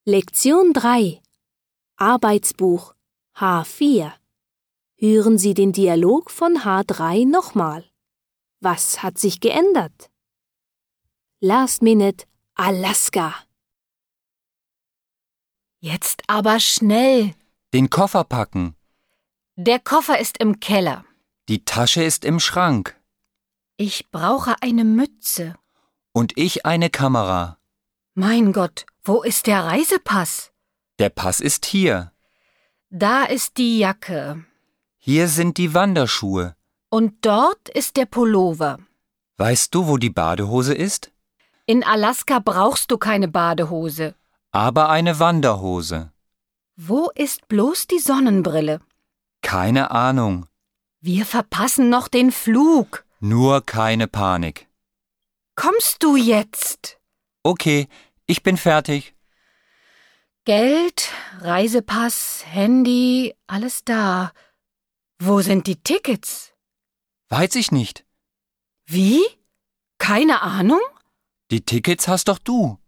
Lektion 3 Arbeitsbuch H4 Hören Sie den Dialog von H3 nochmal. Was hat sich geändert? Last Minute Alaska. Jetzt aber schnell. Den Koffer packen. Der Koffer ist im Keller. Die Tasche ist im Schrank. Ich brauche eine Mütze. Und ich eine Kamera. Mein Gott, wo ist der Reisepass? Der Pass ist hier. Da ist die Jacke. Hier sind die Wanderschuhe. Und dort ist der Pullover. Weißt du, wo die Badehose ist? In Alaska brauchst du keine Badehose. Aber eine Wanderhose. Wo ist bloß die Sonnenbrille? Keine Ahnung. Wir verpassen noch den Flug. Nur keine Panik. Kommst du jetzt? Okay, ich bin fertig. Geld, Reisepass, Handy, alles da. Wo sind die Tickets? Weiß ich nicht. Wie? Keine Ahnung? Die Tickets hast doch du.